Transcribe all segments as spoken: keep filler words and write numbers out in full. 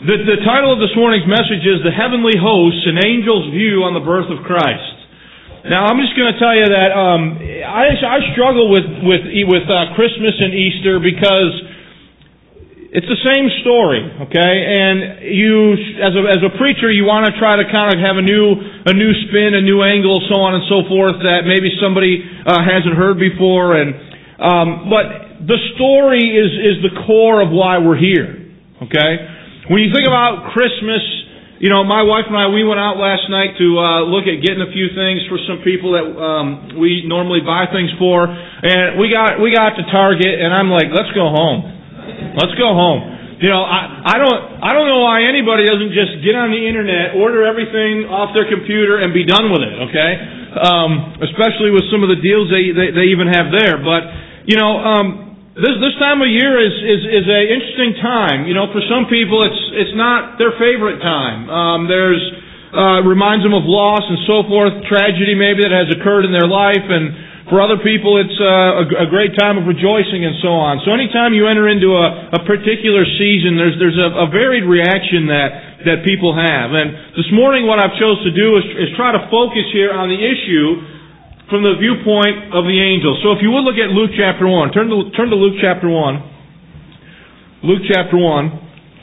The, the title of this morning's message is The Heavenly Hosts, an Angel's View on the Birth of Christ. Now, I'm just going to tell you that um, I, I struggle with with, with uh, Christmas and Easter because it's the same story, okay? And you, as a, as a preacher, you want to try to kind of have a new a new spin, a new angle, so on and so forth, that maybe somebody uh, hasn't heard before. And um, but the story is is the core of why we're here, okay? When you think about Christmas, you know, my wife and I, we went out last night to uh, look at getting a few things for some people that um, we normally buy things for, and we got we got to Target, and I'm like, let's go home, let's go home. You know, I, I don't I don't know why anybody doesn't just get on the internet, order everything off their computer, and be done with it. Okay, um, especially with some of the deals they they, they even have there, but you know. Um, This this time of year is is is a interesting time. You know, for some people, it's it's not their favorite time. Um, there's uh, reminds them of loss and so forth, tragedy maybe that has occurred in their life, and for other people, it's uh, a, a great time of rejoicing and so on. So, anytime you enter into a, a particular season, there's there's a, a varied reaction that that people have. And this morning, what I've chose to do is, is try to focus here on the issue from the viewpoint of the angels. So if you would look at Luke chapter one. Turn to, turn to Luke chapter one. Luke chapter one.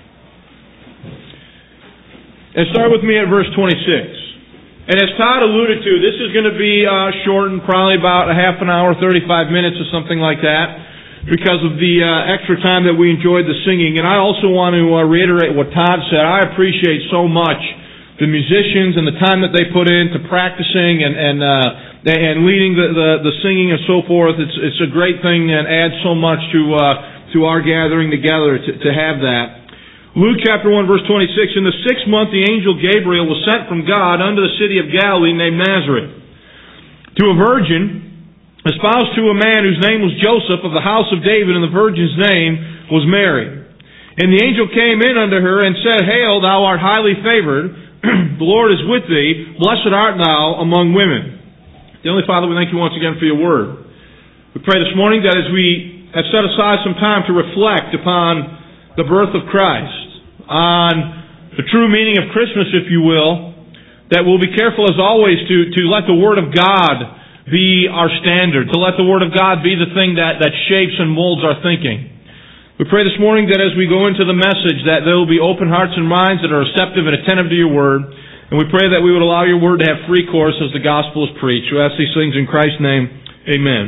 And start with me at verse twenty-six. And as Todd alluded to, this is going to be uh, shortened probably about a half an hour, thirty-five minutes or something like that, because of the uh, extra time that we enjoyed the singing. And I also want to uh, reiterate what Todd said. I appreciate so much the musicians and the time that they put into practicing and and uh, and leading the, the, the singing and so forth. It's it's a great thing and adds so much to uh, to our gathering together to, to have that. Luke chapter one verse twenty-six, in the sixth month the angel Gabriel was sent from God unto the city of Galilee named Nazareth, to a virgin espoused to a man whose name was Joseph, of the house of David, and the virgin's name was Mary. And the angel came in unto her and said, Hail, thou art highly favored, the Lord is with thee, blessed art thou among women. Heavenly Father, we thank you once again for your word. We pray this morning that as we have set aside some time to reflect upon the birth of Christ, on the true meaning of Christmas, if you will, that we'll be careful as always to, to let the Word of God be our standard, to let the Word of God be the thing that, that shapes and molds our thinking. We pray this morning that as we go into the message, that there will be open hearts and minds that are receptive and attentive to your Word. And we pray that we would allow your word to have free course as the gospel is preached. We ask these things in Christ's name. Amen.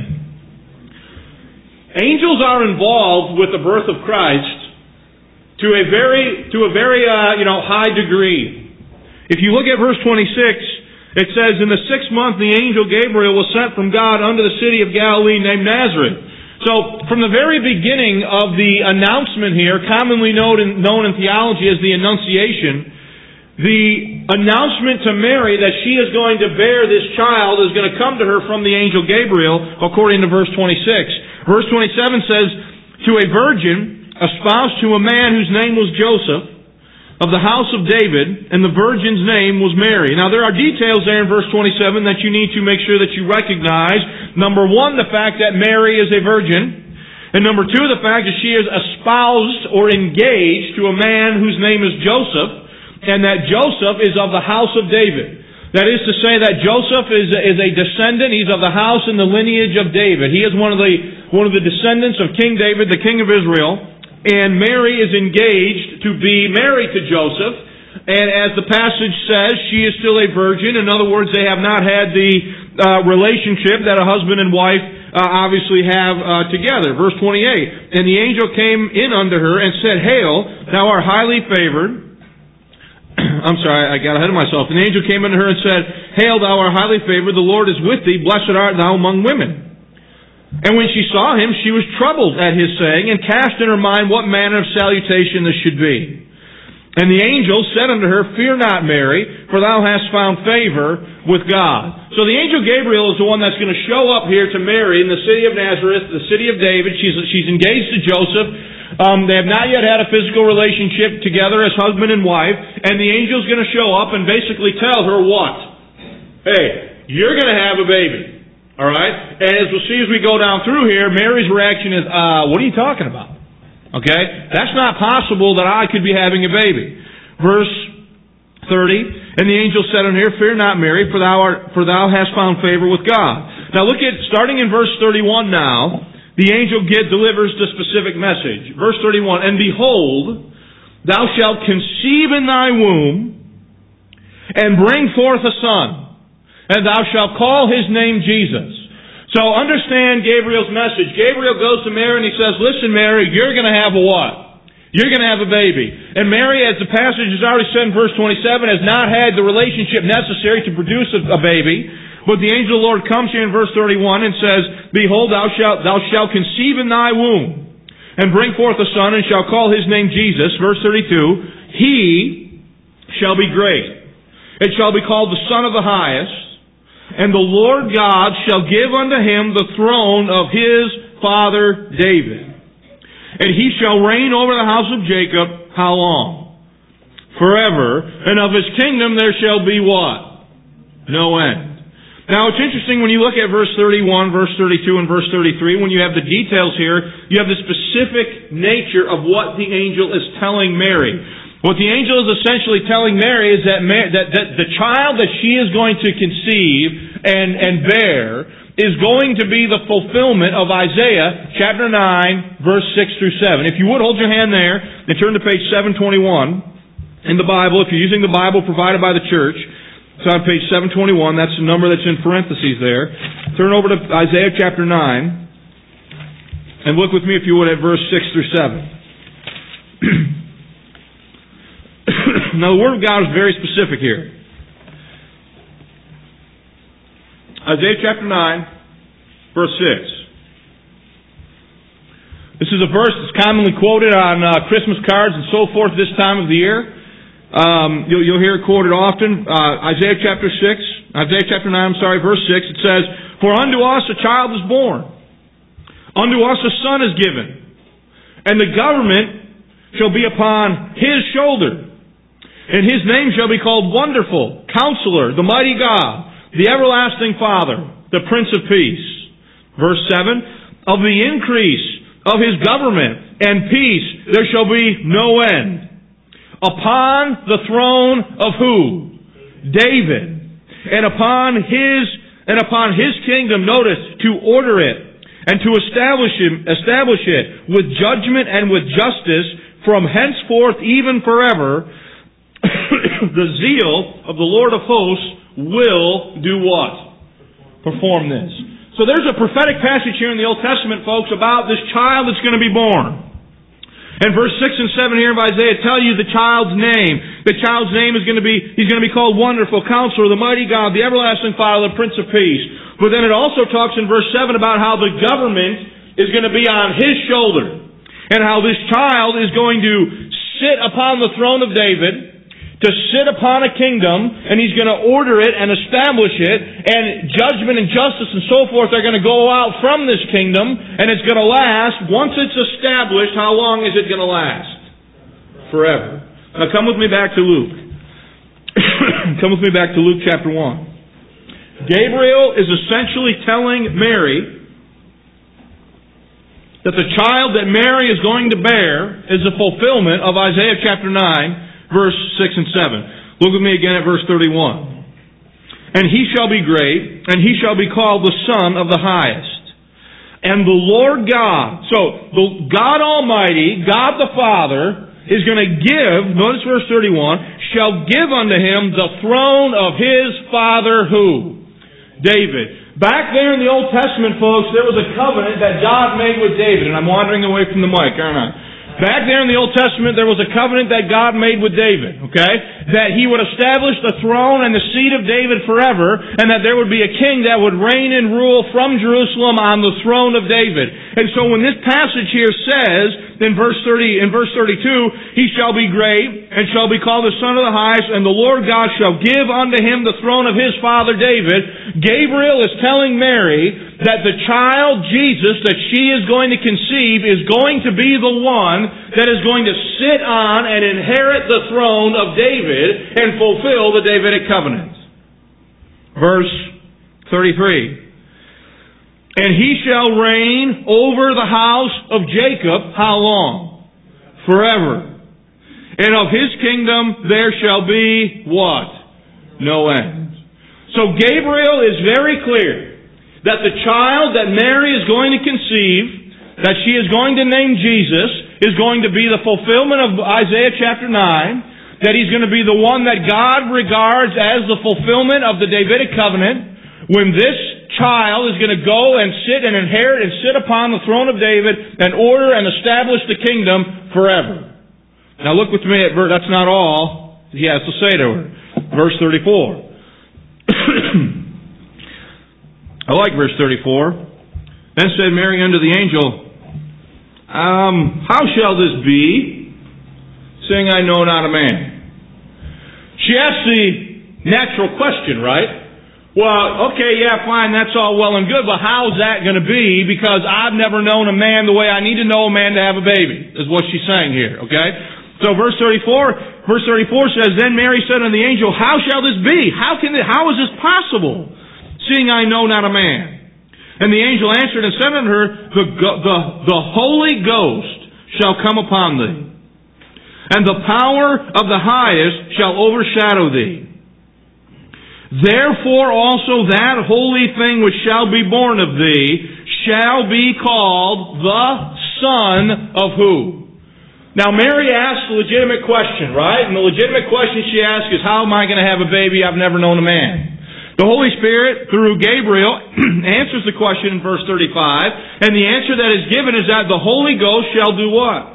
Angels are involved with the birth of Christ to a very, to a very, uh, you know, high degree. If you look at verse twenty-six, it says, In the sixth month the angel Gabriel was sent from God unto the city of Galilee named Nazareth. So, from the very beginning of the announcement here, commonly known in, known in theology as the Annunciation, the announcement to Mary that she is going to bear this child is going to come to her from the angel Gabriel, according to verse twenty-six. Verse twenty-seven says, To a virgin espoused to a man whose name was Joseph, of the house of David, and the virgin's name was Mary. Now there are details there in verse twenty-seven that you need to make sure that you recognize. Number one, the fact that Mary is a virgin. And number two, the fact that she is espoused or engaged to a man whose name is Joseph, and that Joseph is of the house of David. That is to say that Joseph is a, is a descendant. He's of the house and the lineage of David. He is one of the one of the descendants of King David, the king of Israel. And Mary is engaged to be married to Joseph. And as the passage says, she is still a virgin. In other words, they have not had the uh, relationship that a husband and wife uh, obviously have uh, together. Verse twenty-eight, And the angel came in unto her and said, Hail, thou art highly favored. I'm sorry, I got ahead of myself. And the angel came unto her and said, Hail, thou art highly favored, the Lord is with thee, blessed art thou among women. And when she saw him, she was troubled at his saying, and cast in her mind what manner of salutation this should be. And the angel said unto her, Fear not, Mary, for thou hast found favor with God. So the angel Gabriel is the one that's going to show up here to Mary in the city of Nazareth, the city of David. She's, she's engaged to Joseph. Um, they have not yet had a physical relationship together as husband and wife. And the angel's going to show up and basically tell her what? Hey, you're going to have a baby. Alright? And as we'll see as we go down through here, Mary's reaction is, uh, what are you talking about? Okay? That's not possible that I could be having a baby. Verse thirty, and the angel said unto her, Fear not, Mary, for thou art, for thou hast found favor with God. Now look at, starting in verse thirty-one now, the angel get, delivers the specific message. Verse thirty-one, And behold, thou shalt conceive in thy womb, and bring forth a son, and thou shalt call his name Jesus. So understand Gabriel's message. Gabriel goes to Mary and he says, Listen, Mary, you're going to have a what? You're going to have a baby. And Mary, as the passage has already said in verse twenty-seven, has not had the relationship necessary to produce a, a baby. But the angel of the Lord comes here in verse thirty-one and says, Behold, thou shalt, thou shalt conceive in thy womb, and bring forth a son, and shall call his name Jesus. Verse thirty-two, He shall be great. It shall be called the Son of the Highest. And the Lord God shall give unto him the throne of his father David. And he shall reign over the house of Jacob, how long? Forever. And of his kingdom there shall be what? No end. Now it's interesting when you look at verse thirty-one, verse thirty-two, and verse thirty-three, when you have the details here, you have the specific nature of what the angel is telling Mary. What the angel is essentially telling Mary is that, Mary, that, that the child that she is going to conceive and, and bear is going to be the fulfillment of Isaiah chapter nine, verse six through seven. If you would, hold your hand there and turn to page seven twenty-one in the Bible. If you're using the Bible provided by the church, it's on page seven twenty-one. That's the number that's in parentheses there. Turn over to Isaiah chapter nine and look with me, if you would, at verse six through seven. Now, the Word of God is very specific here. Isaiah chapter nine, verse six. This is a verse that's commonly quoted on uh, Christmas cards and so forth this time of the year. Um, you'll, you'll hear it quoted often. Uh, Isaiah chapter six, Isaiah chapter nine, I'm sorry, verse six, it says, For unto us a child is born, unto us a son is given, and the government shall be upon his shoulder. And his name shall be called Wonderful, Counselor, the Mighty God, the Everlasting Father, the Prince of Peace. Verse seven, Of the increase of his government and peace there shall be no end. Upon the throne of who? David. And upon his and upon his kingdom, notice, to order it and to establish him, establish it with judgment and with justice from henceforth even forever. The zeal of the Lord of hosts will do what? Perform this. So there's a prophetic passage here in the Old Testament, folks, about this child that's going to be born. And verse six and seven here of Isaiah tell you the child's name. The child's name is going to be, he's going to be called Wonderful, Counselor, the Mighty God, the Everlasting Father, the Prince of Peace. But then it also talks in verse seven about how the government is going to be on his shoulder. And how this child is going to sit upon the throne of David, to sit upon a kingdom, and he's going to order it and establish it, and judgment and justice and so forth are going to go out from this kingdom, and it's going to last. Once it's established, how long is it going to last? Forever. Now come with me back to Luke. Come with me back to Luke chapter one. Gabriel is essentially telling Mary that the child that Mary is going to bear is the fulfillment of Isaiah chapter nine, verse six and seven. Look with me again at verse thirty-one. And he shall be great, and he shall be called the Son of the Highest. And the Lord God, so the God Almighty, God the Father, is going to give, notice verse thirty-one, shall give unto him the throne of his father who? David. Back there in the Old Testament, folks, there was a covenant that God made with David. And I'm wandering away from the mic, aren't I? Back there in the Old Testament, there was a covenant that God made with David, okay? That he would establish the throne and the seat of David forever, and that there would be a king that would reign and rule from Jerusalem on the throne of David. And so when this passage here says, in verse thirty, in verse thirty-two, he shall be great, and shall be called the Son of the Highest, and the Lord God shall give unto him the throne of his father David, Gabriel is telling Mary that the child, Jesus, that she is going to conceive is going to be the one that is going to sit on and inherit the throne of David and fulfill the Davidic covenant. Verse thirty-three. And he shall reign over the house of Jacob, how long? Forever. and of His kingdom there shall be what? No end. So Gabriel is very clear that the child that Mary is going to conceive, that she is going to name Jesus, is going to be the fulfillment of Isaiah chapter nine, that He's going to be the one that God regards as the fulfillment of the Davidic covenant, when this child is going to go and sit and inherit and sit upon the throne of David and order and establish the kingdom forever. Now look with me at verse, that's not all He has to say to her. Verse thirty-four. I like verse thirty-four. Then said Mary unto the angel, um, how shall this be, seeing I know not a man? She asked the natural question, right? Well, okay, yeah, fine, that's all well and good, but how's that going to be? Because I've never known a man the way I need to know a man to have a baby, is what she's saying here, okay? So verse thirty-four, verse thirty-four says, Then Mary said unto the angel, How shall this be? How can it, how is this possible, seeing I know not a man? And the angel answered and said unto her, The, the, the Holy Ghost shall come upon thee, and the power of the highest shall overshadow thee. Therefore also that holy thing which shall be born of thee shall be called the Son of who? Now Mary asked a legitimate question, right? And the legitimate question she asked is, how am I going to have a baby? I've never known a man. The Holy Spirit, through Gabriel, answers the question in verse thirty-five, and the answer that is given is that the Holy Ghost shall do what?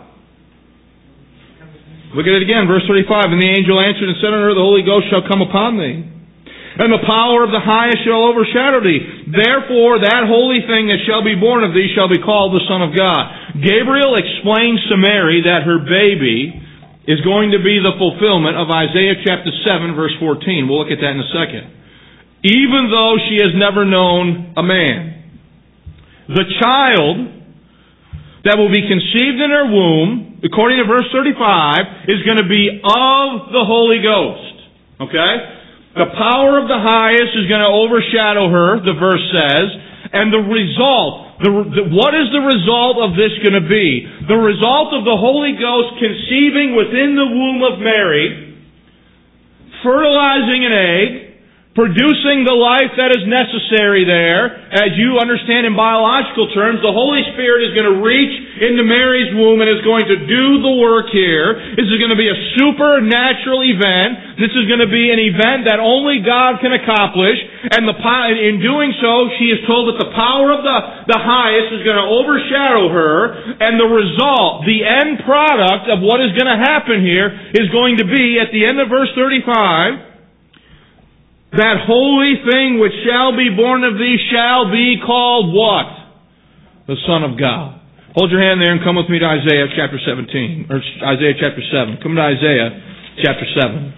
Look at it again, verse thirty-five. And the angel answered and said unto her, The Holy Ghost shall come upon thee, and the power of the highest shall overshadow thee. Therefore that holy thing that shall be born of thee shall be called the Son of God. Gabriel explains to Mary that her baby is going to be the fulfillment of Isaiah chapter seven, verse fourteen. We'll look at that in a second. Even though she has never known a man, the child that will be conceived in her womb, according to verse thirty-five, is going to be of the Holy Ghost. Okay? The power of the highest is going to overshadow her, the verse says, and the result, the, the, what is the result of this going to be? The result of the Holy Ghost conceiving within the womb of Mary, fertilizing an egg, producing the life that is necessary there. As you understand in biological terms, the Holy Spirit is going to reach into Mary's womb and is going to do the work here. This is going to be a supernatural event. This is going to be an event that only God can accomplish. And the, in doing so, she is told that the power of the, the highest is going to overshadow her. And the result, the end product of what is going to happen here is going to be, at the end of verse thirty-five, that holy thing which shall be born of thee shall be called what? The Son of God. Hold your hand there and come with me to Isaiah chapter seventeen, or Isaiah chapter seven. Come to Isaiah chapter seven.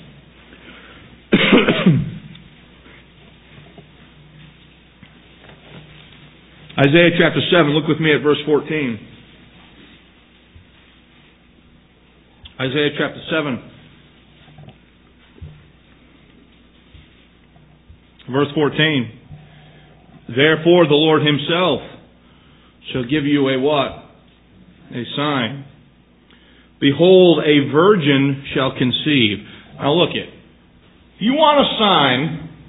Isaiah chapter seven, look with me at verse fourteen. Isaiah chapter seven. Verse fourteen. Therefore the Lord Himself shall give you a what? A sign. Behold, a virgin shall conceive. Now look it. You want a sign?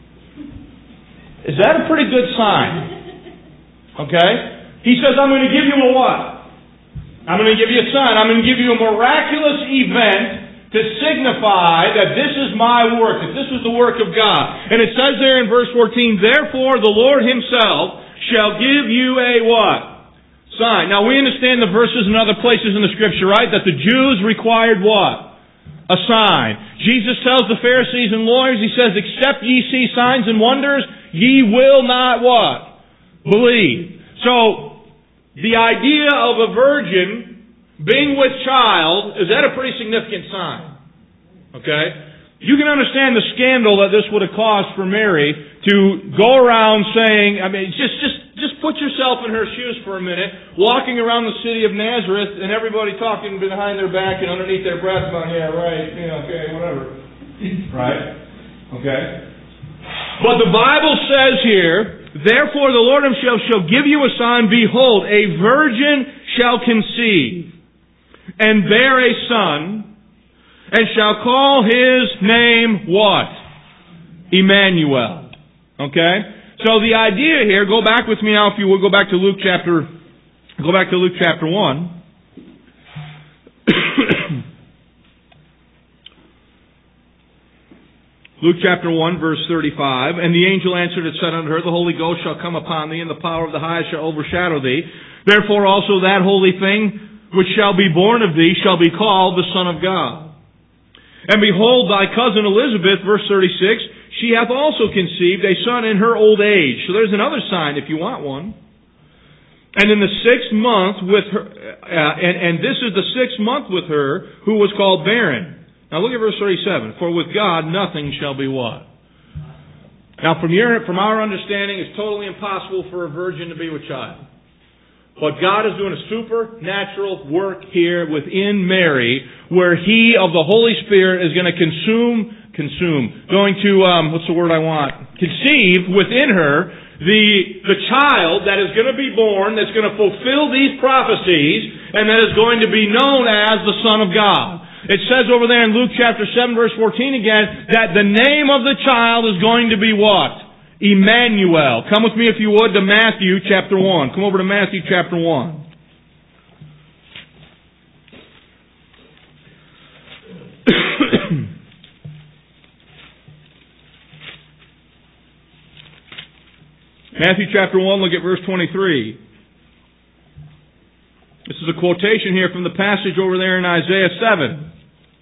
Is that a pretty good sign? Okay? He says, I'm going to give you a what? I'm going to give you a sign. I'm going to give you a miraculous event to signify that this is my work, that this is the work of God. And it says there in verse fourteen, Therefore the Lord Himself shall give you a what? Sign. Now we understand the verses in other places in the Scripture, right? That the Jews required what? A sign. Jesus tells the Pharisees and lawyers, He says, Except ye see signs and wonders, ye will not what? Believe. So, the idea of a virgin being with child, is that a pretty significant sign? Okay? You can understand the scandal that this would have caused for Mary to go around saying, I mean, just just just put yourself in her shoes for a minute, walking around the city of Nazareth and everybody talking behind their back and underneath their breath about, yeah, right, yeah, okay, whatever. Right? Okay? But the Bible says here, Therefore the Lord Himself shall give you a sign, behold, a virgin shall conceive and bear a son, and shall call his name what? Emmanuel. Okay? So the idea here, go back with me now if you will, go back to Luke chapter, go back to Luke chapter one. Luke chapter one, verse thirty-five, and the angel answered and said unto her, the Holy Ghost shall come upon thee, and the power of the highest shall overshadow thee. Therefore also that holy thing which shall be born of thee shall be called the Son of God. And behold, thy cousin Elizabeth, verse thirty-six, she hath also conceived a son in her old age. So there's another sign if you want one. And in the sixth month with her, uh, and, and this is the sixth month with her, who was called barren. Now look at verse thirty-seven. For with God nothing shall be what? Now from your, from our understanding, it's totally impossible for a virgin to be with child. But God is doing a supernatural work here within Mary, where He of the Holy Spirit is going to consume, consume, going to, um, what's the word I want? Conceive within her the, the child that is going to be born, that's going to fulfill these prophecies, and that is going to be known as the Son of God. It says over there in Luke chapter seven, verse fourteen again, that the name of the child is going to be what? Emmanuel. Come with me, if you would, to Matthew chapter one. Come over to Matthew chapter one. Matthew chapter one, look at verse twenty-three. This is a quotation here from the passage over there in Isaiah seven.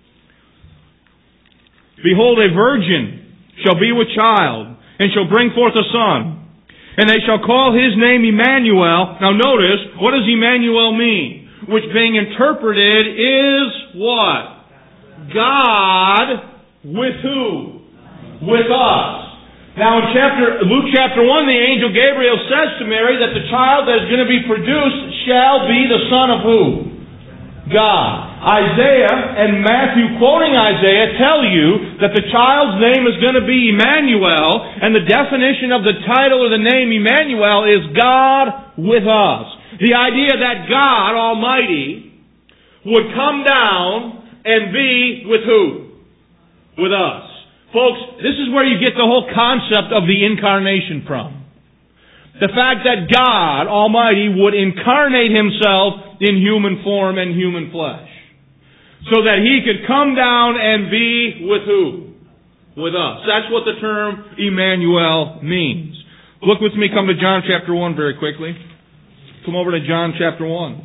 Behold, a virgin shall be with child, and shall bring forth a son. And they shall call his name Emmanuel. Now notice, what does Emmanuel mean? Which being interpreted is what? God with who? With us. Now in chapter, Luke chapter one, the angel Gabriel says to Mary that the child that is going to be produced shall be the son of who? God. Isaiah and Matthew, quoting Isaiah, tell you that the child's name is going to be Emmanuel, and the definition of the title or the name Emmanuel is God with us. The idea that God Almighty would come down and be with who? With us. Folks, this is where you get the whole concept of the incarnation from. The fact that God Almighty would incarnate Himself in human form and human flesh. So that He could come down and be with who? With us. That's what the term Emmanuel means. Look with me, come to John chapter one very quickly. Come over to John chapter one.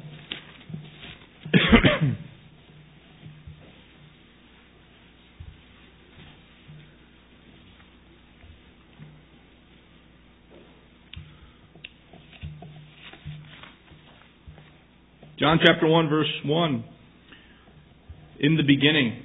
John chapter one, verse one. In the beginning.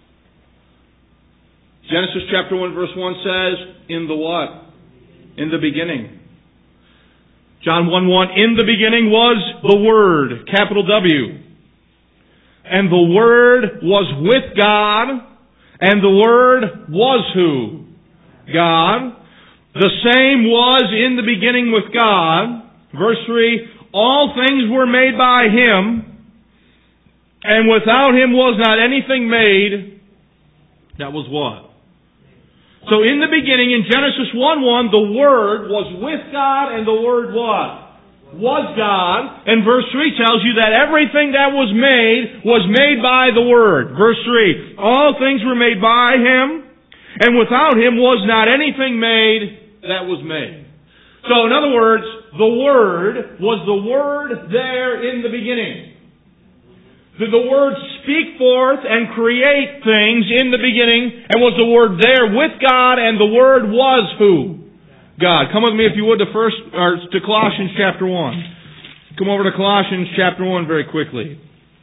Genesis chapter one, verse one says, in the what? In the beginning. John one one, in the beginning was the Word, capital W. And the Word was with God, and the Word was who? God. The same was in the beginning with God. Verse three, all things were made by Him, and without Him was not anything made that was what? So in the beginning, in Genesis one one, the Word was with God, and the Word what? Was God. And verse three tells you that everything that was made was made by the Word. Verse three, all things were made by Him, and without Him was not anything made that was made. So in other words, the Word was the Word there in the beginning. Did the Word speak forth and create things in the beginning, and was the Word there with God, and the Word was who? God. Come with me, if you would, to first or to Colossians chapter one. Come over to Colossians chapter one very quickly.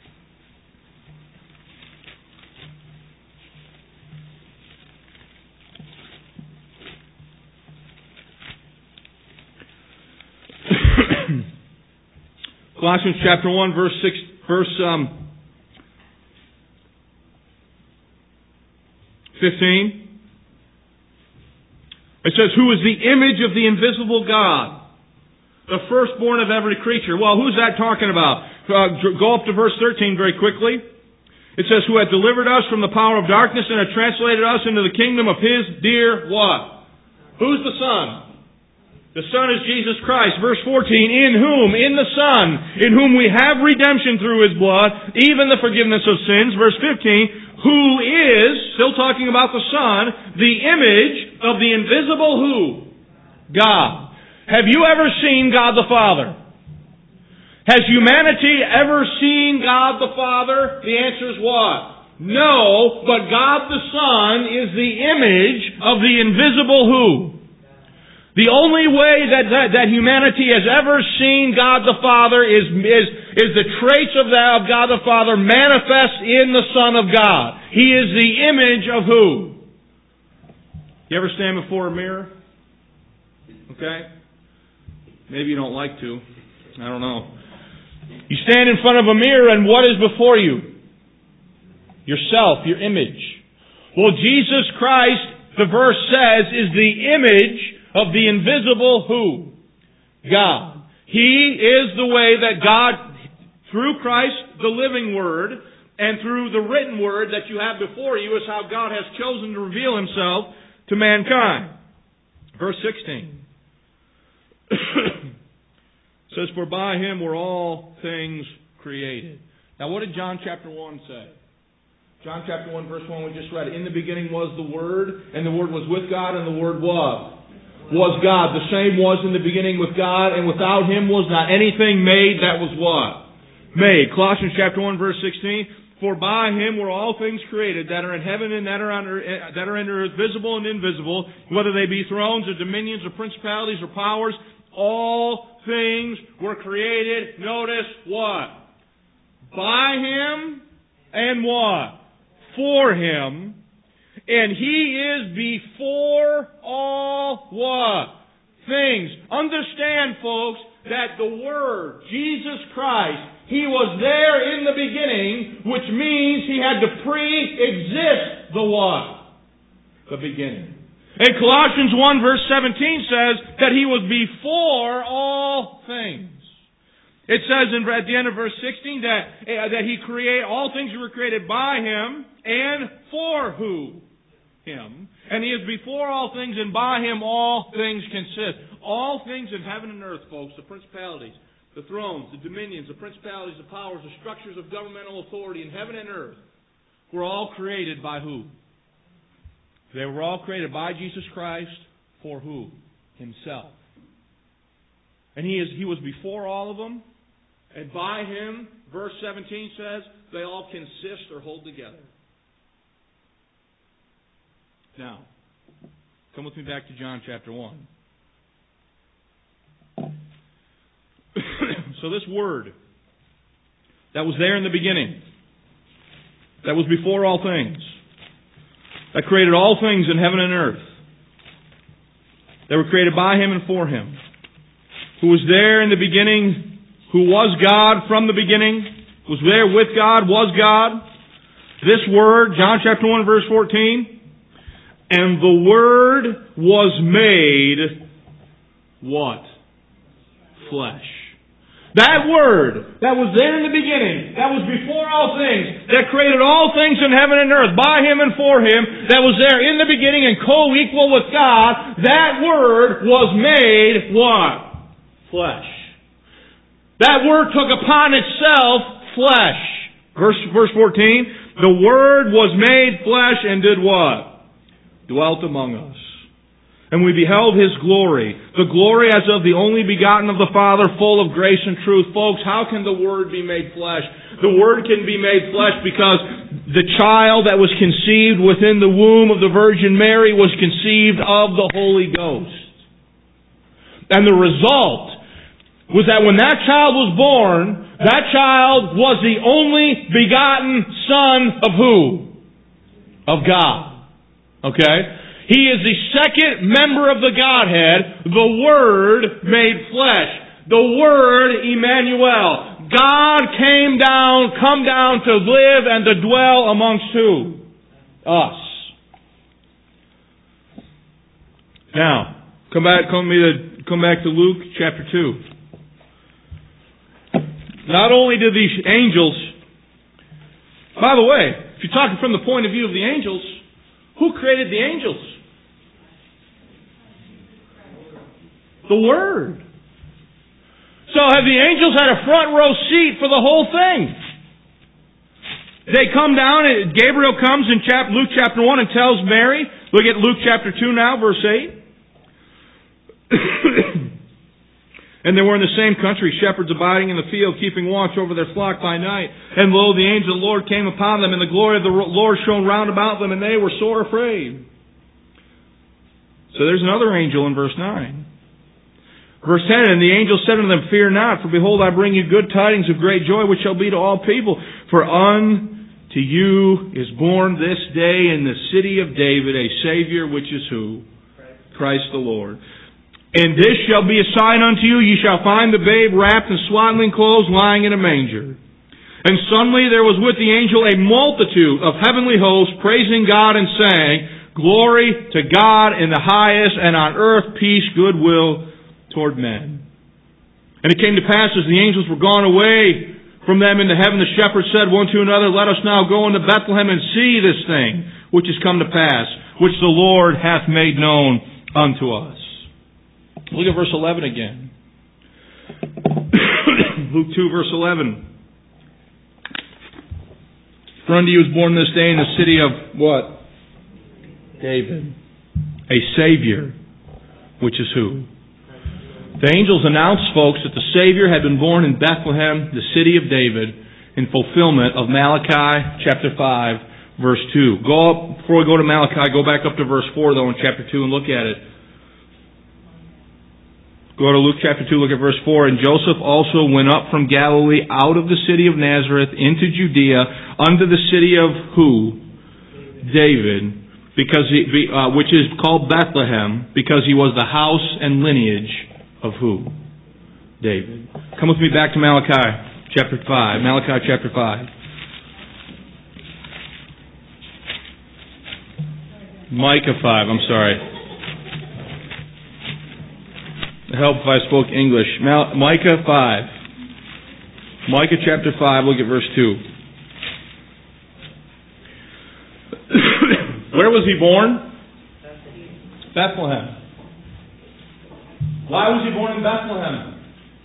Colossians chapter one, verse six, verse um, fifteen. It says, who is the image of the invisible God, the firstborn of every creature. Well, who's that talking about? Uh, go up to verse thirteen very quickly. It says, who hath delivered us from the power of darkness and hath translated us into the kingdom of His dear what? Who's the Son? The Son is Jesus Christ. Verse fourteen, in whom, in the Son, in whom we have redemption through His blood, even the forgiveness of sins. Verse fifteen, who is, still talking about the Son, the image of the invisible who? God. Have you ever seen God the Father? Has humanity ever seen God the Father? The answer is what? No, but God the Son is the image of the invisible who? The only way that, that, that humanity has ever seen God the Father is, is, is the traits of, that, of God the Father manifest in the Son of God. He is the image of who? You ever stand before a mirror? Okay? Maybe you don't like to. I don't know. You stand in front of a mirror and what is before you? Yourself, your image. Well, Jesus Christ, the verse says, is the image of the invisible who? God. He is the way that God, through Christ, the living Word, and through the written Word that you have before you, is how God has chosen to reveal Himself to mankind. Verse sixteen. It says, for by Him were all things created. Now what did John chapter one say? John chapter one verse one, we just read it. In the beginning was the Word, and the Word was with God, and the Word was. Was God. The same was in the beginning with God, and without Him was not anything made that was what? Made. Colossians chapter one verse sixteen. For by Him were all things created that are in heaven and that are under, that are under earth, visible and invisible, whether they be thrones or dominions or principalities or powers. All things were created. Notice what? By Him and what? For Him. And He is before all what? Things. Understand, folks, that the Word, Jesus Christ, He was there in the beginning, which means He had to pre-exist the what? The beginning. And Colossians one verse seventeen says that He was before all things. It says in, at the end of verse sixteen that, uh, that He created, all things were created by Him and for who? Him. And He is before all things, and by Him all things consist. All things in heaven and earth, folks, the principalities, the thrones, the dominions, the principalities, the powers, the structures of governmental authority in heaven and earth were all created by who? They were all created by Jesus Christ for who? Himself. And He is He was before all of them, and by Him, verse seventeen says, they all consist or hold together. Now, come with me back to John chapter one. So this Word that was there in the beginning, that was before all things, that created all things in heaven and earth, that were created by Him and for Him, who was there in the beginning, who was God from the beginning, was there with God, was God. This Word, John chapter one verse fourteen, and the Word was made what? Flesh. That Word that was there in the beginning, that was before all things, that created all things in heaven and earth, by Him and for Him, that was there in the beginning and co-equal with God, that Word was made what? Flesh. That Word took upon itself flesh. Verse, verse fourteen, the Word was made flesh and did what? Dwelt among us. And we beheld His glory, the glory as of the only begotten of the Father, full of grace and truth. Folks, how can the Word be made flesh? The Word can be made flesh because the child that was conceived within the womb of the Virgin Mary was conceived of the Holy Ghost. And the result was that when that child was born, that child was the only begotten Son of who? Of God. Okay? He is the second member of the Godhead, the Word made flesh. The Word, Emmanuel. God came down, come down to live and to dwell amongst who? Us. Now, come back, come, to, come back to Luke chapter two. Not only did these angels By the way, if you're talking from the point of view of the angels, who created the angels? The Word. So have the angels had a front row seat for the whole thing? They come down, and Gabriel comes in Luke chapter one and tells Mary. Look at Luke chapter two now, verse eight. And they were in the same country, shepherds abiding in the field, keeping watch over their flock by night. And lo, the angel of the Lord came upon them, and the glory of the Lord shone round about them, and they were sore afraid. So there's another angel in verse nine. Verse ten, and the angel said unto them, Fear not, for behold, I bring you good tidings of great joy, which shall be to all people. For unto you is born this day in the city of David a Savior, which is who? Christ the Lord. And this shall be a sign unto you, ye shall find the babe wrapped in swaddling clothes, lying in a manger. And suddenly there was with the angel a multitude of heavenly hosts, praising God and saying, Glory to God in the highest, and on earth peace, goodwill toward men. And it came to pass, as the angels were gone away from them into heaven, the shepherds said one to another, Let us now go into Bethlehem and see this thing which is come to pass, which the Lord hath made known unto us. Look at verse eleven again. Luke two, verse eleven. For unto you is born this day in the city of what? David. A Savior, which is who? The angels announced, folks, that the Savior had been born in Bethlehem, the city of David, in fulfillment of Malachi chapter five, verse two. Go up, before we go to Malachi, go back up to verse four, though, in chapter two, and look at it. Go to Luke chapter two, look at verse four. And Joseph also went up from Galilee out of the city of Nazareth into Judea unto the city of who? David, because he, uh, which is called Bethlehem, because he was the house and lineage of who? David. Come with me back to Malachi chapter five. Malachi chapter five. Micah five, I'm sorry. Help if I spoke English. Mal- Micah five. Micah chapter five, look at verse two. Where was he born? Bethlehem. Why was he born in Bethlehem?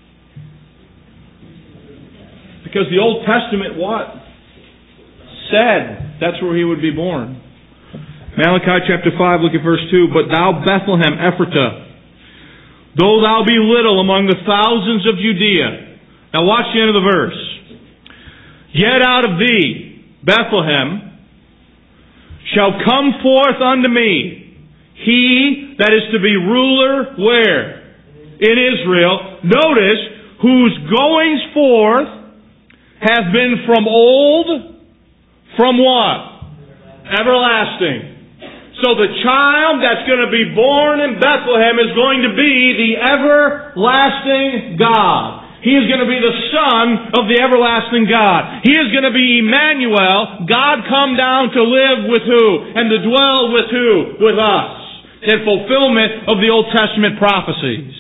Because the Old Testament what? Said that's where he would be born. Malachi chapter five, look at verse two. But thou Bethlehem Ephratah, though thou be little among the thousands of Judea. Now watch the end of the verse. Yet out of thee, Bethlehem, shall come forth unto me he that is to be ruler where? In Israel. Notice, whose goings forth have been from old, from what? Everlasting. So the child that's going to be born in Bethlehem is going to be the everlasting God. He is going to be the Son of the everlasting God. He is going to be Emmanuel, God come down to live with who? And to dwell with who? With us. In fulfillment of the Old Testament prophecies.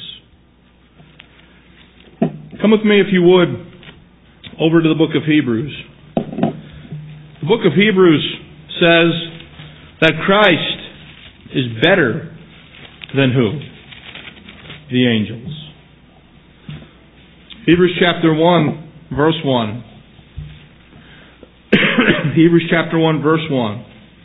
Come with me, if you would, over to the book of Hebrews. The book of Hebrews says that Christ is better than who? The angels. Hebrews chapter one, verse one. Hebrews chapter one, verse one.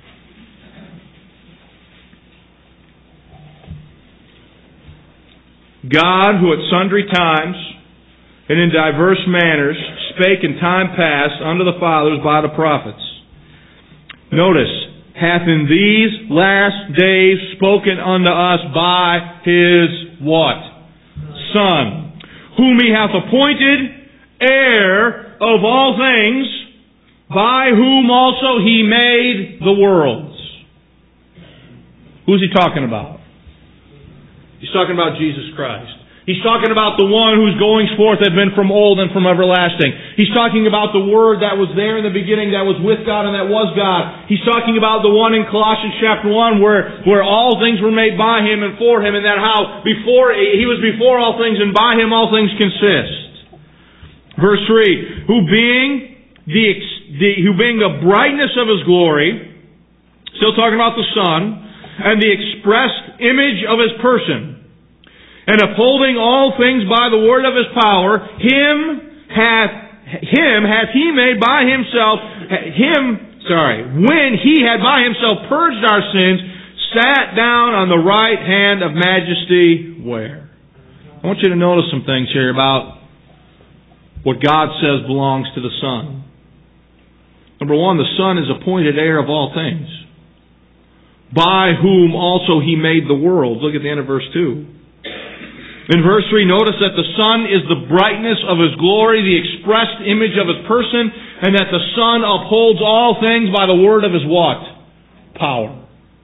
God, who at sundry times and in diverse manners spake in time past unto the fathers by the prophets. Notice, hath in these last days spoken unto us by His what? Son, whom He hath appointed heir of all things, by whom also He made the worlds. Who's He talking about? He's talking about Jesus Christ. He's talking about the one whose goings forth have been from old and from everlasting. He's talking about the Word that was there in the beginning, that was with God and that was God. He's talking about the one in Colossians chapter one where, where all things were made by Him and for Him, and that how before He was before all things and by Him all things consist. Verse three, who being the, ex, the, who being the brightness of His glory, still talking about the Son, and the expressed image of His person, and upholding all things by the word of His power, Him hath, Him hath He made by Himself, Him, sorry, when He had by Himself purged our sins, sat down on the right hand of majesty, where? I want you to notice some things here about what God says belongs to the Son. Number one, the Son is appointed heir of all things, by whom also He made the world. Look at the end of verse two. In verse three, notice that the Son is the brightness of His glory, the expressed image of His person, and that the Son upholds all things by the word of His what? Power.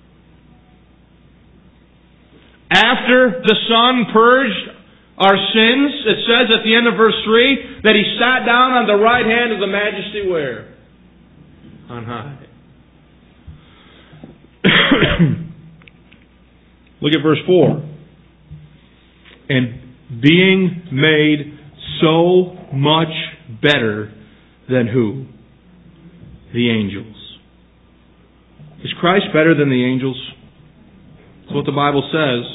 After the Son purged our sins, it says at the end of verse three that He sat down on the right hand of the majesty where? On high. Look at verse four. And being made so much better than who? The angels. Is Christ better than the angels? That's what the Bible says.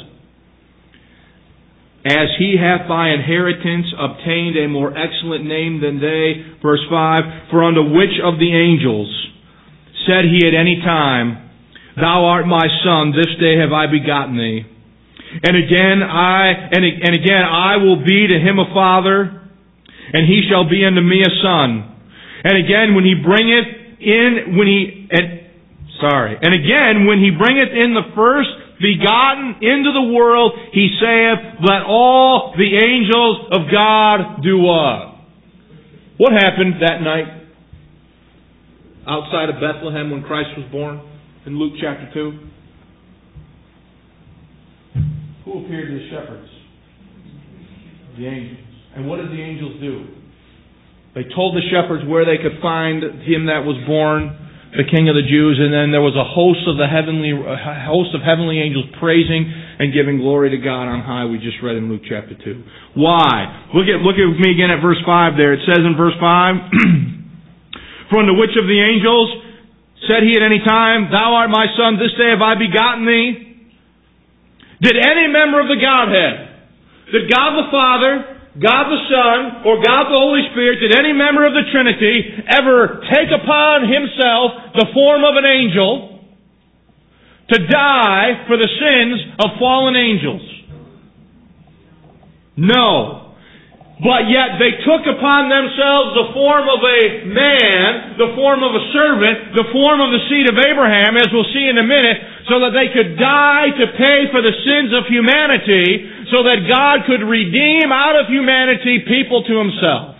As He hath by inheritance obtained a more excellent name than they, verse five, for unto which of the angels said He at any time, Thou art my Son, this day have I begotten thee. And again I and, and again I will be to him a father, and he shall be unto me a son. And again when he bringeth in when he and, sorry, and again when he bringeth in the first begotten into the world, He saith, Let all the angels of God do what? What happened that night outside of Bethlehem when Christ was born in Luke chapter two? Who appeared to the shepherds? The angels. And what did the angels do? They told the shepherds where they could find Him that was born, the King of the Jews, and then there was a host of the heavenly a host of heavenly angels praising and giving glory to God on high. We just read in Luke chapter two. Why? Look at look at me again at verse five there. It says in verse five, For unto which of the angels said He at any time, Thou art my Son, this day have I begotten thee? Did any member of the Godhead, did God the Father, God the Son, or God the Holy Spirit, did any member of the Trinity ever take upon Himself the form of an angel to die for the sins of fallen angels? No. But yet they took upon themselves the form of a man, the form of a servant, the form of the seed of Abraham, as we'll see in a minute, so that they could die to pay for the sins of humanity, so that God could redeem out of humanity people to Himself.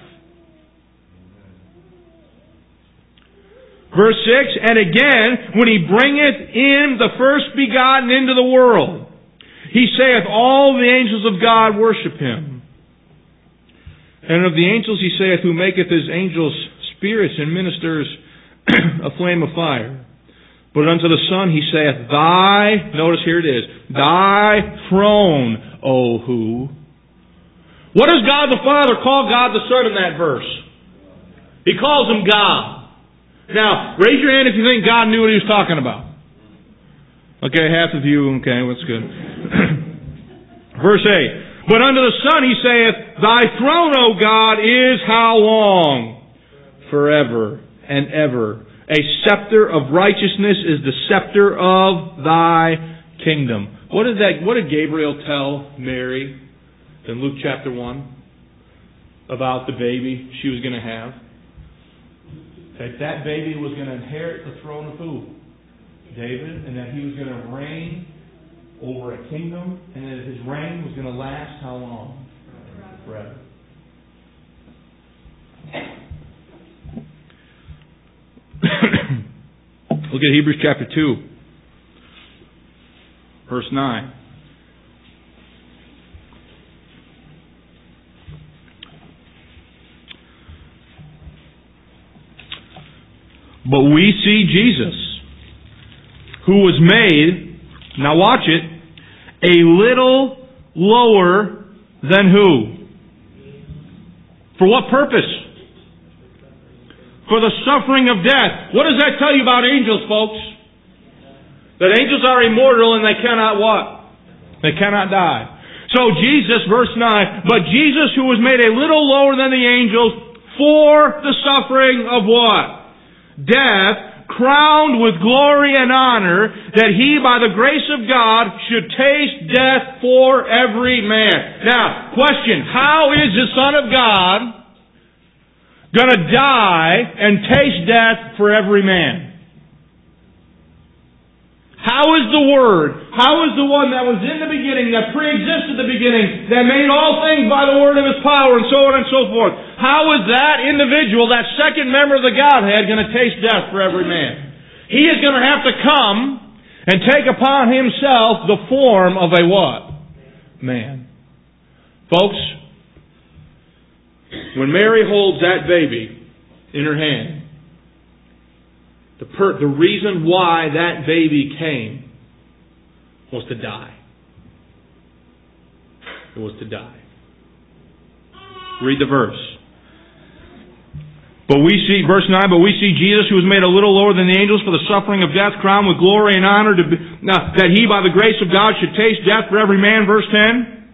Verse six, And again, when He bringeth in the first begotten into the world, He saith, All the angels of God worship Him. And of the angels He saith, Who maketh His angels spirits and ministers a flame of fire. But unto the Son He saith, Thy, notice here it is, Thy throne, O who? What does God the Father call God the Son in that verse? He calls Him God. Now, raise your hand if you think God knew what He was talking about. Okay, half of you, okay, that's good. Verse eight. But unto the Son He saith, Thy throne, O God, is how long? Forever and ever. A scepter of righteousness is the scepter of Thy kingdom. What did that? What did Gabriel tell Mary in Luke chapter one about the baby she was going to have? That that baby was going to inherit the throne of who? David, and that he was going to reign over a kingdom, and that his reign was going to last how long? Forever. Look at Hebrews chapter two, verse nine. But we see Jesus, who was made, now watch it, a little lower than who? For what purpose? for the suffering of death. What does that tell you about angels, folks? That angels are immortal and they cannot what? They cannot die. So Jesus, verse nine, but Jesus who was made a little lower than the angels for the suffering of what? Death, crowned with glory and honor, that He, by the grace of God, should taste death for every man. Now, question, how is the Son of God going to die and taste death for every man? How is the Word, how is the one that was in the beginning, that pre-existed the beginning, that made all things by the word of His power, and so on and so forth, how is that individual, that second member of the Godhead, going to taste death for every man? He is going to have to come and take upon Himself the form of a what? Man. Folks, when Mary holds that baby in her hand, The, per- the reason why that baby came was to die. It was to die. Read the verse. But we see, verse nine, but we see Jesus, who was made a little lower than the angels for the suffering of death, crowned with glory and honor, to be, now, that He, by the grace of God, should taste death for every man. Verse ten.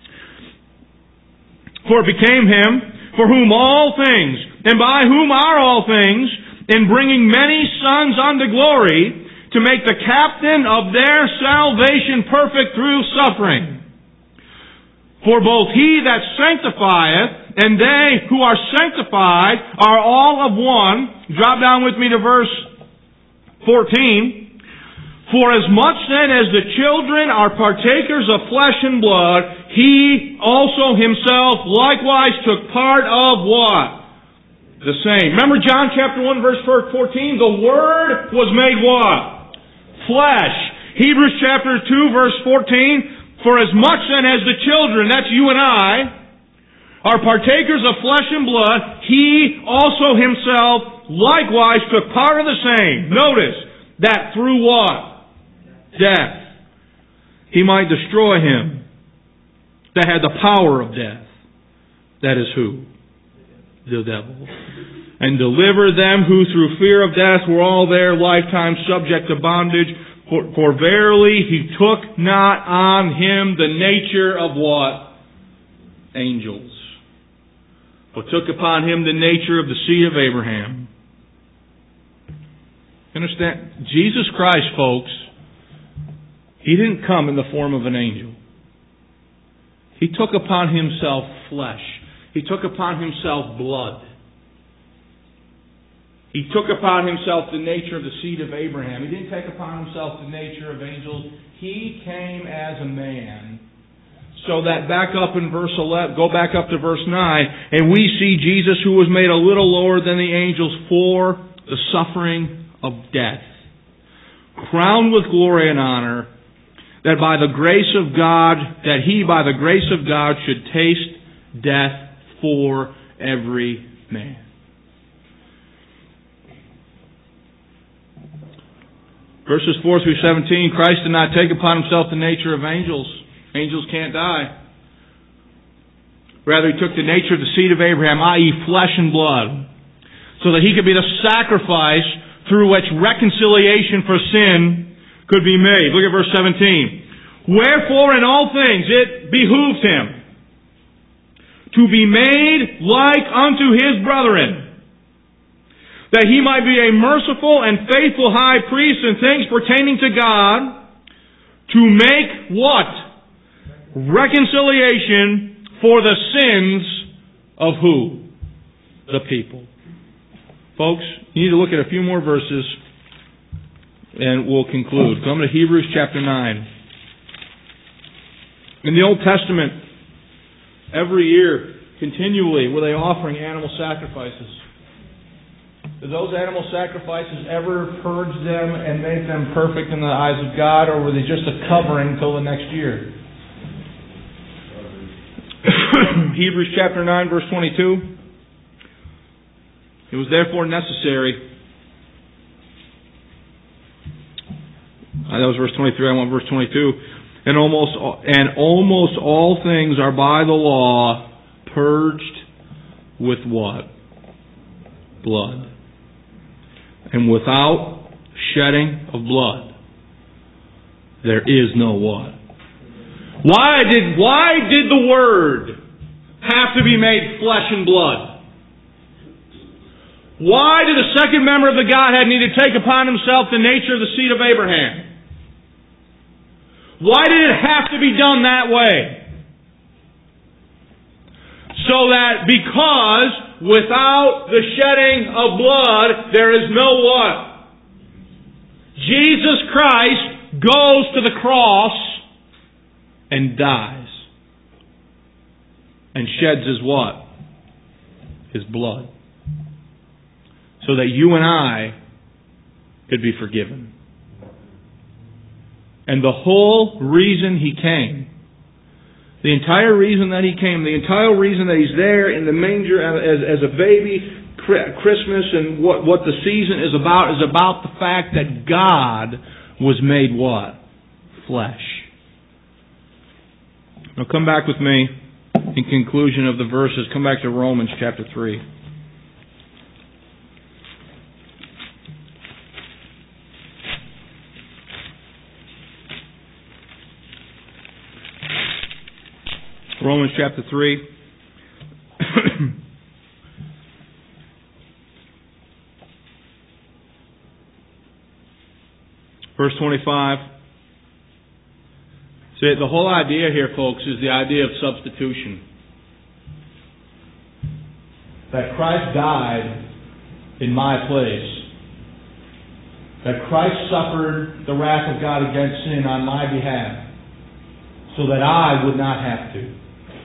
For it became Him, for whom all things, and by whom are all things, in bringing many sons unto glory, to make the captain of their salvation perfect through suffering. For both He that sanctifieth and they who are sanctified are all of one. Drop down with me to verse fourteen. For as much then as the children are partakers of flesh and blood, He also Himself likewise took part of what? The same. Remember John chapter one verse fourteen? The Word was made what? Flesh. Hebrews chapter two verse fourteen. For as much then as the children, that's you and I, are partakers of flesh and blood, He also Himself likewise took part of the same. Notice that through what? Death. He might destroy him that had the power of death. That is who? The devil. And deliver them who through fear of death were all their lifetime subject to bondage. For, for verily He took not on Him the nature of what? Angels. But took upon Him the nature of the seed of Abraham. Understand? Jesus Christ, folks, He didn't come in the form of an angel. He took upon Himself flesh. He took upon Himself blood. He took upon Himself the nature of the seed of Abraham. He didn't take upon Himself the nature of angels. He came as a man. So that back up in verse eleven, go back up to verse nine, and we see Jesus, who was made a little lower than the angels for the suffering of death, crowned with glory and honor, that by the grace of God, that He by the grace of God should taste death for every man. Verses four through seventeen, Christ did not take upon Himself the nature of angels. Angels can't die. Rather, He took the nature of the seed of Abraham, that is flesh and blood, so that He could be the sacrifice through which reconciliation for sin could be made. Look at verse seventeen. Wherefore in all things it behooved Him to be made like unto His brethren, that He might be a merciful and faithful high priest in things pertaining to God, to make what? Reconciliation for the sins of who? The people. Folks, you need to look at a few more verses and we'll conclude. Come to Hebrews chapter nine. In the Old Testament, every year, continually, were they offering animal sacrifices. Did those animal sacrifices ever purge them and make them perfect in the eyes of God, or were they just a covering until the next year? Hebrews chapter nine, verse twenty-two. It was therefore necessary. That was verse twenty-three. I want verse twenty-two. And almost and almost all things are by the law purged with what? Blood. And without shedding of blood, there is no what? Why did, why did the Word have to be made flesh and blood? Why did the second member of the Godhead need to take upon himself the nature of the seed of Abraham? Why did it have to be done that way? So that because without the shedding of blood, there is no what? Jesus Christ goes to the cross and dies. And sheds his what? His blood. So that you and I could be forgiven. And the whole reason He came, the entire reason that He came, the entire reason that He's there in the manger as, as a baby, Christmas and what, what the season is about, is about the fact that God was made what? Flesh. Now come back with me in conclusion of the verses. Come back to Romans chapter three. Romans chapter three. Verse twenty-five. See, the whole idea here, folks, is the idea of substitution. That Christ died in my place. That Christ suffered the wrath of God against sin on my behalf. So that I would not have to.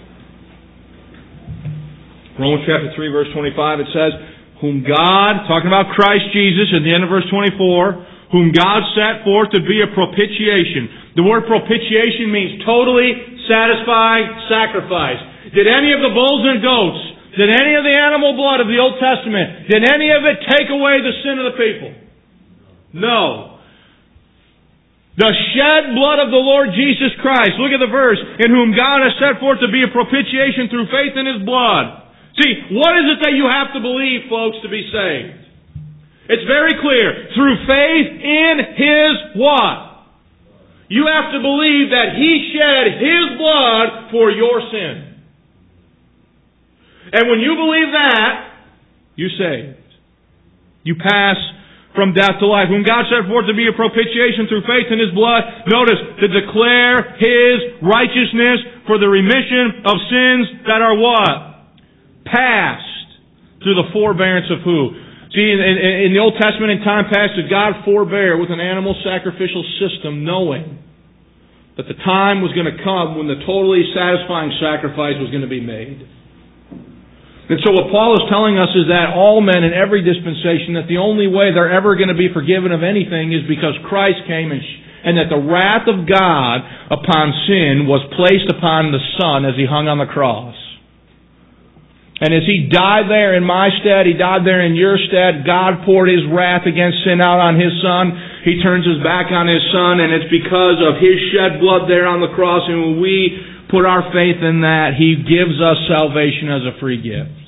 Romans chapter three, verse twenty-five, it says, whom God, talking about Christ Jesus at the end of verse twenty-four, whom God set forth to be a propitiation. The word propitiation means totally satisfying sacrifice. Did any of the bulls and goats, did any of the animal blood of the Old Testament, did any of it take away the sin of the people? No. The shed blood of the Lord Jesus Christ, look at the verse, in whom God has set forth to be a propitiation through faith in His blood. See, what is it that you have to believe, folks, to be saved? It's very clear. Through faith in His what? You have to believe that He shed His blood for your sin. And when you believe that, you're saved. You pass from death to life, whom God set forth to be a propitiation through faith in His blood. Notice, to declare His righteousness for the remission of sins that are what? Past through the forbearance of who? See, in, in, in the Old Testament, in time past, did God forbear with an animal sacrificial system, knowing that the time was going to come when the totally satisfying sacrifice was going to be made. And so what Paul is telling us is that all men in every dispensation, that the only way they're ever going to be forgiven of anything is because Christ came and, and that the wrath of God upon sin was placed upon the Son as He hung on the cross. And as He died there in my stead, He died there in your stead, God poured His wrath against sin out on His Son. He turns His back on His Son, and it's because of His shed blood there on the cross, and when we put our faith in that, He gives us salvation as a free gift.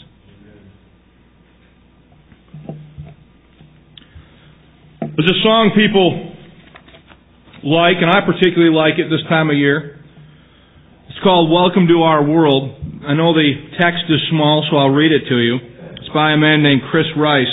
There's a song people like, and I particularly like it this time of year. It's called Welcome to Our World. I know the text is small, so I'll read it to you. It's by a man named Chris Rice.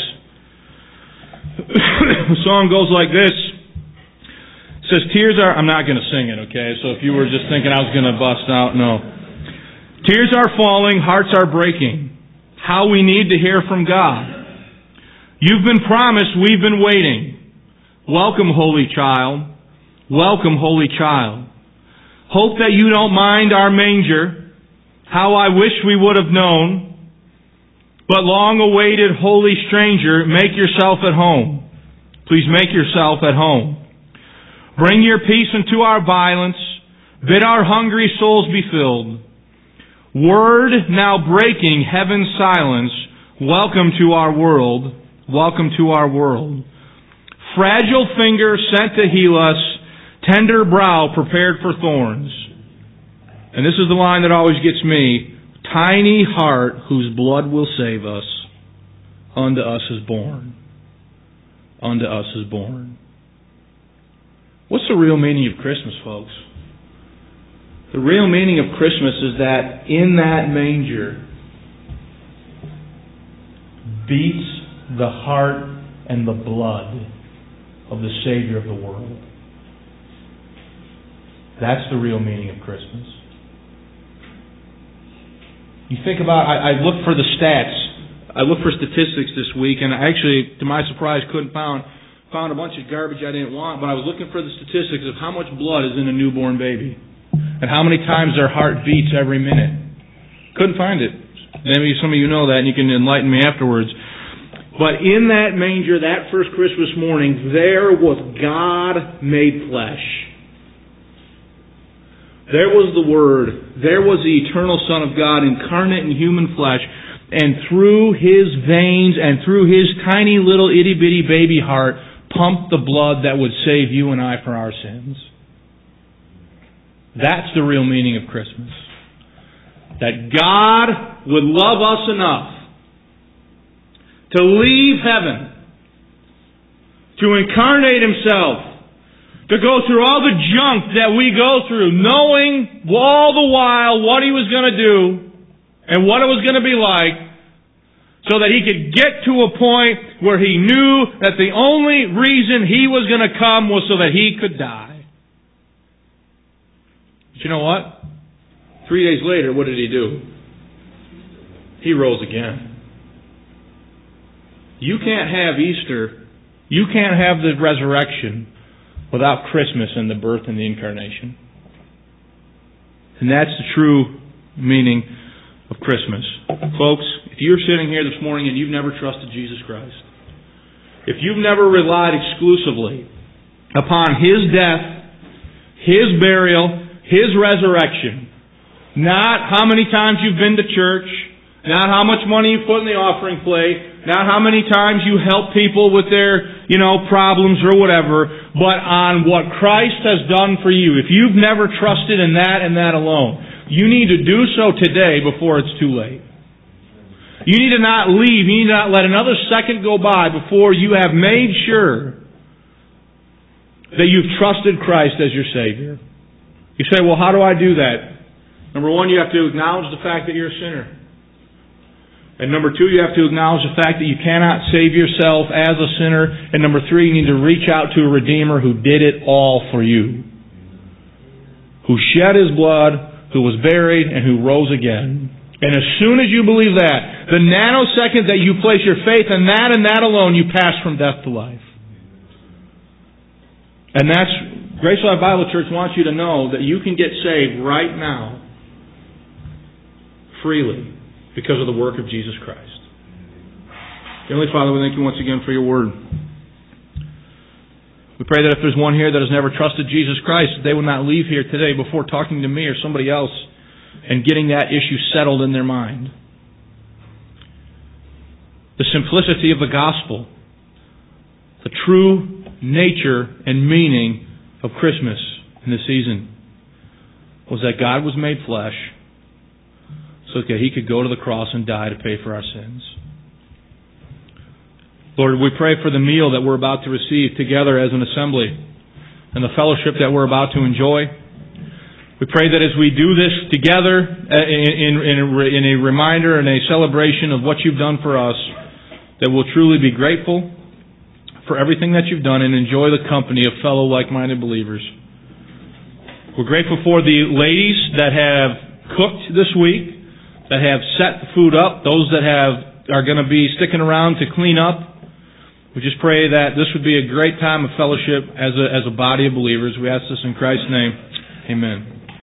The song goes like this. It says, tears are... I'm not going to sing it, okay? So if you were just thinking I was going to bust out, no. Tears are falling, hearts are breaking. How we need to hear from God. You've been promised, we've been waiting. Welcome, Holy Child. Welcome, Holy Child. Hope that you don't mind our manger. How I wish we would have known. But long-awaited holy stranger, make yourself at home. Please make yourself at home. Bring your peace into our violence. Bid our hungry souls be filled. Word now breaking heaven's silence. Welcome to our world. Welcome to our world. Fragile finger sent to heal us. Tender brow prepared for thorns. And this is the line that always gets me. Tiny heart whose blood will save us. Unto us is born. unto us is born. What's the real meaning of Christmas, folks? The real meaning of Christmas is that in that manger beats the heart and the blood of the Savior of the world. That's the real meaning of Christmas. You think about, I, I looked for the stats. I looked for statistics this week, and I actually, to my surprise, couldn't found found a bunch of garbage I didn't want, but I was looking for the statistics of how much blood is in a newborn baby and how many times their heart beats every minute. Couldn't find it. Maybe some of you know that, and you can enlighten me afterwards. But in that manger, that first Christmas morning, there was God made flesh. There was the Word. There was the eternal Son of God incarnate in human flesh. And through His veins and through His tiny little itty-bitty baby heart pumped the blood that would save you and I for our sins. That's the real meaning of Christmas. That God would love us enough to leave heaven, to incarnate Himself, to go through all the junk that we go through, knowing all the while what He was going to do and what it was going to be like, so that He could get to a point where He knew that the only reason He was going to come was so that He could die. But you know what? Three days later, what did He do? He rose again. You can't have Easter, you can't have the resurrection without Christmas and the birth and the incarnation. And that's the true meaning of Christmas. Folks, if you're sitting here this morning and you've never trusted Jesus Christ, if you've never relied exclusively upon His death, His burial, His resurrection, not how many times you've been to church, not how much money you put in the offering plate, not how many times you help people with their, you know, problems or whatever, but on what Christ has done for you. If you've never trusted in that and that alone, you need to do so today before it's too late. You need to not leave. You need to not let another second go by before you have made sure that you've trusted Christ as your Savior. You say, well, how do I do that? Number one, you have to acknowledge the fact that you're a sinner. And number two, you have to acknowledge the fact that you cannot save yourself as a sinner. And number three, you need to reach out to a Redeemer who did it all for you. Who shed His blood, who was buried, and who rose again. And as soon as you believe that, the nanosecond that you place your faith in that and that alone, you pass from death to life. And that's, Grace Life Bible Church wants you to know that you can get saved right now, freely, because of the work of Jesus Christ. Heavenly Father, we thank You once again for Your Word. We pray that if there's one here that has never trusted Jesus Christ, they will not leave here today before talking to me or somebody else and getting that issue settled in their mind. The simplicity of the gospel, the true nature and meaning of Christmas in this season, was that God was made flesh so that He could go to the cross and die to pay for our sins. Lord, we pray for the meal that we're about to receive together as an assembly and the fellowship that we're about to enjoy. We pray that as we do this together in, in, in, a, in a reminder and a celebration of what You've done for us, that we'll truly be grateful for everything that You've done and enjoy the company of fellow like-minded believers. We're grateful for the ladies that have cooked this week, that have set the food up, those that have are going to be sticking around to clean up. We just pray that this would be a great time of fellowship as a, as a body of believers. We ask this in Christ's name. Amen.